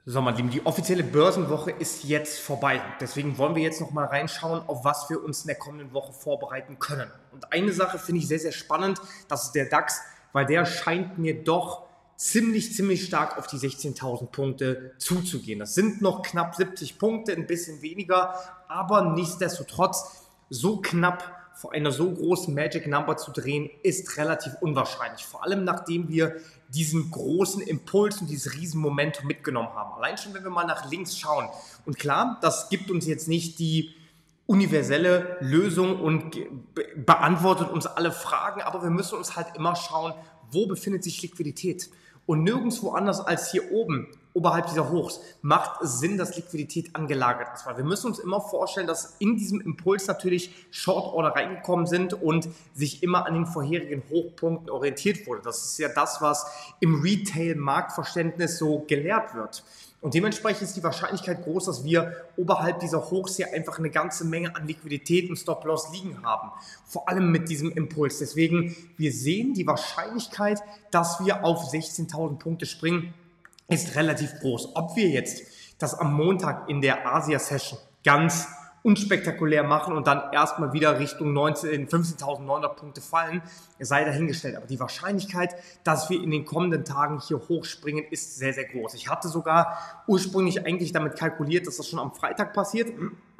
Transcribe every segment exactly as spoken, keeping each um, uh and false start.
So, meine Lieben, die offizielle Börsenwoche ist jetzt vorbei. Deswegen wollen wir jetzt noch mal reinschauen, auf was wir uns in der kommenden Woche vorbereiten können. Und eine Sache finde ich sehr, sehr spannend, das ist der DAX, weil der scheint mir doch ziemlich, ziemlich stark auf die sechzehntausend Punkte zuzugehen. Das sind noch knapp siebzig Punkte, ein bisschen weniger, aber nichtsdestotrotz so knapp vor einer so großen Magic Number zu drehen, ist relativ unwahrscheinlich. Vor allem, nachdem wir diesen großen Impuls und dieses Riesenmomentum mitgenommen haben. Allein schon, wenn wir mal nach links schauen. Und klar, das gibt uns jetzt nicht die universelle Lösung und be- beantwortet uns alle Fragen, aber wir müssen uns halt immer schauen, wo befindet sich Liquidität. Und nirgendwo anders als hier oben, oberhalb dieser Hochs, macht es Sinn, dass Liquidität angelagert ist. Weil wir müssen uns immer vorstellen, dass in diesem Impuls natürlich Short Order reingekommen sind und sich immer an den vorherigen Hochpunkten orientiert wurde. Das ist ja das, was im Retail-Marktverständnis so gelehrt wird. Und dementsprechend ist die Wahrscheinlichkeit groß, dass wir oberhalb dieser Hochs hier einfach eine ganze Menge an Liquidität und Stop-Loss liegen haben. Vor allem mit diesem Impuls. Deswegen, wir sehen die Wahrscheinlichkeit, dass wir auf sechzehntausend Punkte springen, ist relativ groß. Ob wir jetzt das am Montag in der Asia-Session ganz unspektakulär machen und dann erstmal wieder Richtung fünfzehntausendneunhundert Punkte fallen, sei dahingestellt. Aber die Wahrscheinlichkeit, dass wir in den kommenden Tagen hier hochspringen, ist sehr, sehr groß. Ich hatte sogar ursprünglich eigentlich damit kalkuliert, dass das schon am Freitag passiert.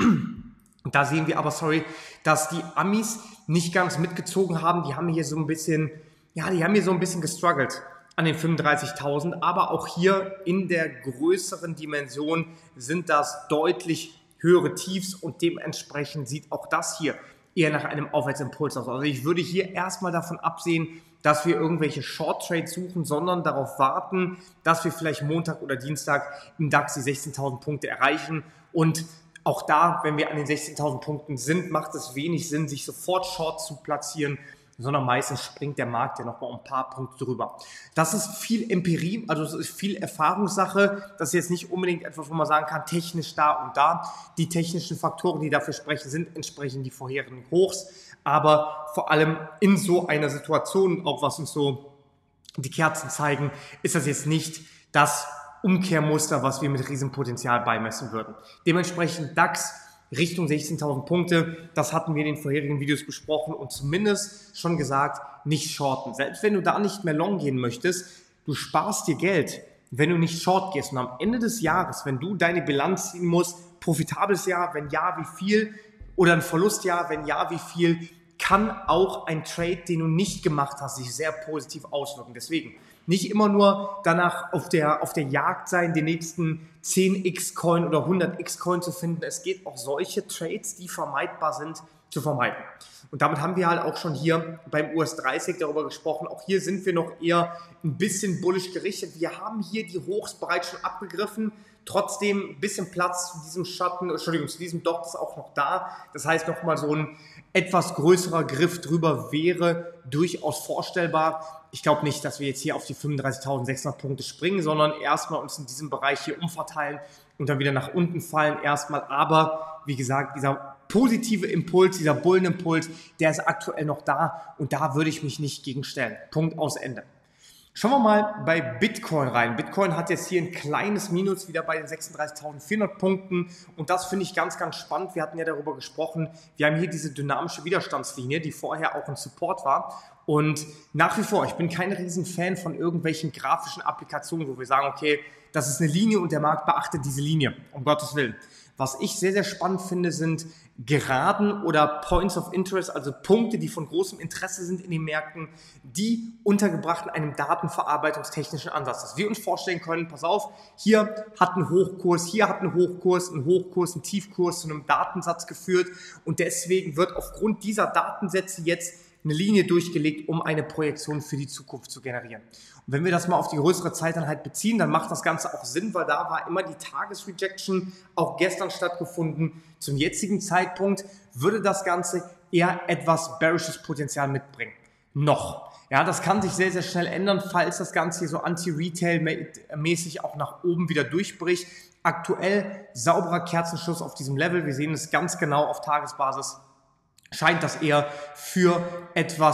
Und da sehen wir aber, sorry, dass die Amis nicht ganz mitgezogen haben. Die haben hier so ein bisschen, ja, die haben hier so ein bisschen gestruggelt an den fünfunddreißigtausend. Aber auch hier in der größeren Dimension sind das deutlich höhere Tiefs und dementsprechend sieht auch das hier eher nach einem Aufwärtsimpuls aus. Also ich würde hier erstmal davon absehen, dass wir irgendwelche Short Trades suchen, sondern darauf warten, dass wir vielleicht Montag oder Dienstag im DAX die sechzehntausend Punkte erreichen. Und auch da, wenn wir an den sechzehntausend Punkten sind, macht es wenig Sinn, sich sofort Short zu platzieren, sondern meistens springt der Markt ja noch mal ein paar Punkte drüber. Das ist viel Empirie, also es ist viel Erfahrungssache. Das ist jetzt nicht unbedingt etwas, wo man sagen kann, technisch da und da. Die technischen Faktoren, die dafür sprechen, sind entsprechend die vorherigen Hochs. Aber vor allem in so einer Situation, auch was uns so die Kerzen zeigen, ist das jetzt nicht das Umkehrmuster, was wir mit Riesenpotenzial beimessen würden. Dementsprechend DAX Richtung sechzehntausend Punkte, das hatten wir in den vorherigen Videos besprochen und zumindest schon gesagt, nicht shorten. Selbst wenn du da nicht mehr long gehen möchtest, du sparst dir Geld, wenn du nicht short gehst. Und am Ende des Jahres, wenn du deine Bilanz ziehen musst, profitables Jahr, wenn ja, wie viel, oder ein Verlustjahr, wenn ja, wie viel, kann auch ein Trade, den du nicht gemacht hast, sich sehr positiv auswirken. Deswegen nicht immer nur danach auf der, auf der Jagd sein, den nächsten zehn x Coin oder hundert x Coin zu finden. Es geht auch solche Trades, die vermeidbar sind, zu vermeiden. Und damit haben wir halt auch schon hier beim U S dreißig darüber gesprochen. Auch hier sind wir noch eher ein bisschen bullish gerichtet. Wir haben hier die Hochs bereits schon abgegriffen. Trotzdem ein bisschen Platz zu diesem Schatten, Entschuldigung, zu diesem Dot ist auch noch da. Das heißt, nochmal so ein etwas größerer Griff drüber wäre durchaus vorstellbar. Ich glaube nicht, dass wir jetzt hier auf die fünfunddreißigtausendsechshundert Punkte springen, sondern erstmal uns in diesem Bereich hier umverteilen und dann wieder nach unten fallen erstmal. Aber wie gesagt, dieser positive Impuls, dieser Bullenimpuls, der ist aktuell noch da und da würde ich mich nicht gegen stellen. Punkt, aus, Ende. Schauen wir mal bei Bitcoin rein. Bitcoin hat jetzt hier ein kleines Minus wieder bei den sechsunddreißigtausendvierhundert Punkten und das finde ich ganz, ganz spannend. Wir hatten ja darüber gesprochen, wir haben hier diese dynamische Widerstandslinie, die vorher auch ein Support war und nach wie vor, ich bin kein Riesenfan von irgendwelchen grafischen Applikationen, wo wir sagen, okay, das ist eine Linie und der Markt beachtet diese Linie, um Gottes Willen. Was ich sehr, sehr spannend finde, sind Geraden oder Points of Interest, also Punkte, die von großem Interesse sind in den Märkten, die untergebracht in einem datenverarbeitungstechnischen Ansatz. Dass wir uns vorstellen können, pass auf, hier hat ein Hochkurs, hier hat ein Hochkurs, ein Hochkurs, ein Tiefkurs zu einem Datensatz geführt und deswegen wird aufgrund dieser Datensätze jetzt eine Linie durchgelegt, um eine Projektion für die Zukunft zu generieren. Und wenn wir das mal auf die größere Zeit dann halt beziehen, dann macht das Ganze auch Sinn, weil da war immer die Tagesrejection auch gestern stattgefunden. Zum jetzigen Zeitpunkt würde das Ganze eher etwas bearishes Potenzial mitbringen. Noch. Ja, das kann sich sehr, sehr schnell ändern, falls das Ganze hier so anti-Retail-mäßig auch nach oben wieder durchbricht. Aktuell sauberer Kerzenschluss auf diesem Level. Wir sehen es ganz genau auf Tagesbasis. Scheint das eher für etwas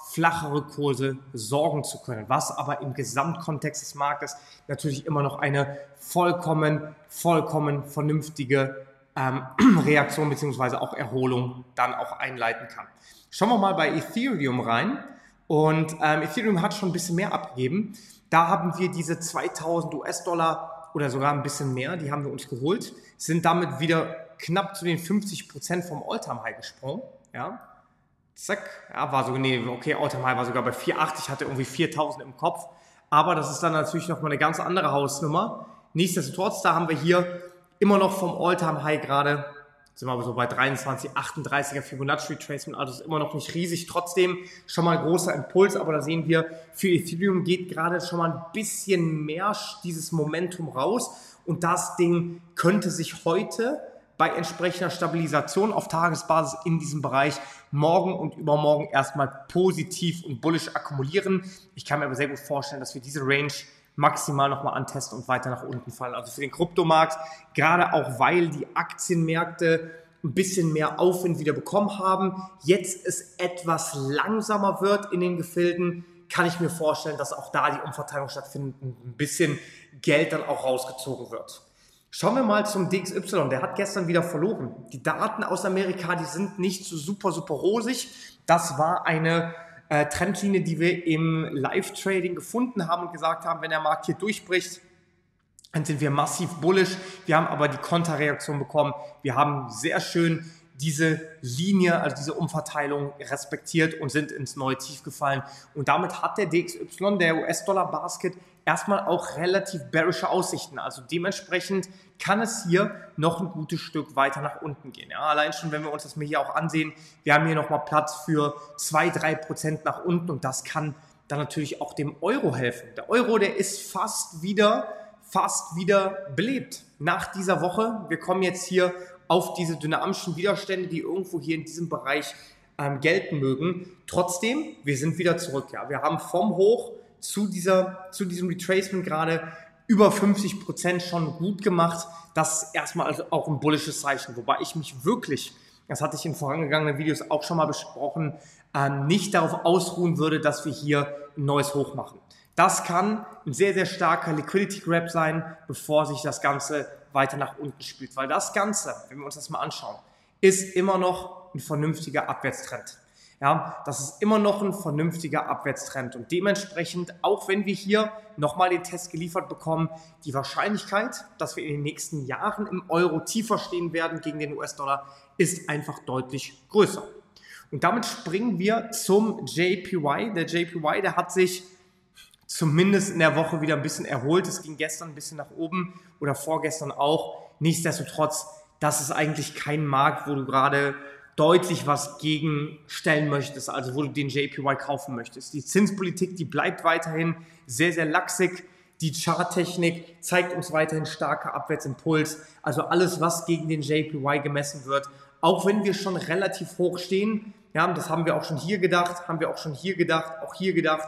flachere Kurse sorgen zu können, was aber im Gesamtkontext des Marktes natürlich immer noch eine vollkommen, vollkommen vernünftige ähm, Reaktion bzw. auch Erholung dann auch einleiten kann. Schauen wir mal bei Ethereum rein und ähm, Ethereum hat schon ein bisschen mehr abgegeben. Da haben wir diese zweitausend US-Dollar oder sogar ein bisschen mehr, die haben wir uns geholt, sind damit wieder knapp zu den fünfzig Prozent vom All-Time-High gesprungen, ja. Zack, ja, war so, nee, okay, All-Time High war sogar bei vier Komma acht, ich hatte irgendwie viertausend im Kopf, aber das ist dann natürlich nochmal eine ganz andere Hausnummer. Nichtsdestotrotz, da haben wir hier immer noch vom All-Time High gerade, sind wir aber so bei dreiundzwanzig, achtunddreißiger Fibonacci Retracement, also ist immer noch nicht riesig, trotzdem schon mal ein großer Impuls, aber da sehen wir, für Ethereum geht gerade schon mal ein bisschen mehr dieses Momentum raus und das Ding könnte sich heute bei entsprechender Stabilisation auf Tagesbasis in diesem Bereich morgen und übermorgen erstmal positiv und bullish akkumulieren. Ich kann mir aber sehr gut vorstellen, dass wir diese Range maximal nochmal antesten und weiter nach unten fallen. Also für den Kryptomarkt, gerade auch weil die Aktienmärkte ein bisschen mehr Aufwind wieder bekommen haben, jetzt es etwas langsamer wird in den Gefilden, kann ich mir vorstellen, dass auch da die Umverteilung stattfindet und ein bisschen Geld dann auch rausgezogen wird. Schauen wir mal zum D X Y, der hat gestern wieder verloren. Die Daten aus Amerika, die sind nicht so super, super rosig. Das war eine äh, Trendlinie, die wir im Live-Trading gefunden haben und gesagt haben, wenn der Markt hier durchbricht, dann sind wir massiv bullish. Wir haben aber die Konterreaktion bekommen. Wir haben sehr schön diese Linie, also diese Umverteilung respektiert und sind ins neue Tief gefallen. Und damit hat der D X Y, der U S-Dollar-Basket, erstmal auch relativ bearische Aussichten. Also dementsprechend kann es hier noch ein gutes Stück weiter nach unten gehen. Ja, allein schon, wenn wir uns das mal hier auch ansehen, wir haben hier nochmal Platz für zwei bis drei Prozent nach unten und das kann dann natürlich auch dem Euro helfen. Der Euro, der ist fast wieder, fast wieder belebt nach dieser Woche. Wir kommen jetzt hier auf diese dynamischen Widerstände, die irgendwo hier in diesem Bereich ähm, gelten mögen. Trotzdem, wir sind wieder zurück. Ja. Wir haben vom Hoch zu, dieser, zu diesem Retracement gerade über fünfzig Prozent schon gut gemacht. Das ist erstmal also auch ein bullisches Zeichen, wobei ich mich wirklich, das hatte ich in vorangegangenen Videos auch schon mal besprochen, ähm, nicht darauf ausruhen würde, dass wir hier ein neues Hoch machen. Das kann ein sehr, sehr starker Liquidity Grab sein, bevor sich das Ganze weiter nach unten spielt. Weil das Ganze, wenn wir uns das mal anschauen, ist immer noch ein vernünftiger Abwärtstrend. Ja, das ist immer noch ein vernünftiger Abwärtstrend und dementsprechend, auch wenn wir hier nochmal den Test geliefert bekommen, die Wahrscheinlichkeit, dass wir in den nächsten Jahren im Euro tiefer stehen werden gegen den U S-Dollar, ist einfach deutlich größer. Und damit springen wir zum J P Y. Der J P Y, der hat sich zumindest in der Woche wieder ein bisschen erholt. Es ging gestern ein bisschen nach oben oder vorgestern auch. Nichtsdestotrotz, das ist eigentlich kein Markt, wo du gerade deutlich was gegenstellen möchtest, also wo du den J P Y kaufen möchtest. Die Zinspolitik, die bleibt weiterhin sehr, sehr laxig. Die Charttechnik zeigt uns weiterhin starker Abwärtsimpuls. Also alles, was gegen den J P Y gemessen wird, auch wenn wir schon relativ hoch stehen, ja, das haben wir auch schon hier gedacht, haben wir auch schon hier gedacht, auch hier gedacht,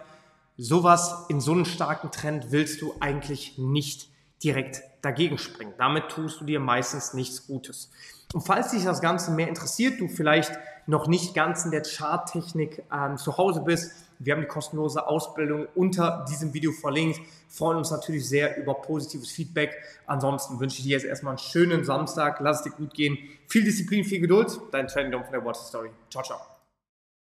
sowas in so einen starken Trend willst du eigentlich nicht direkt dagegen springen. Damit tust du dir meistens nichts Gutes. Und falls dich das Ganze mehr interessiert, du vielleicht noch nicht ganz in der Charttechnik ähm, zu Hause bist, wir haben die kostenlose Ausbildung unter diesem Video verlinkt. Freuen uns natürlich sehr über positives Feedback. Ansonsten wünsche ich dir jetzt erstmal einen schönen Samstag. Lass es dir gut gehen. Viel Disziplin, viel Geduld. Dein Trading Dom von der Water Story. Ciao, ciao.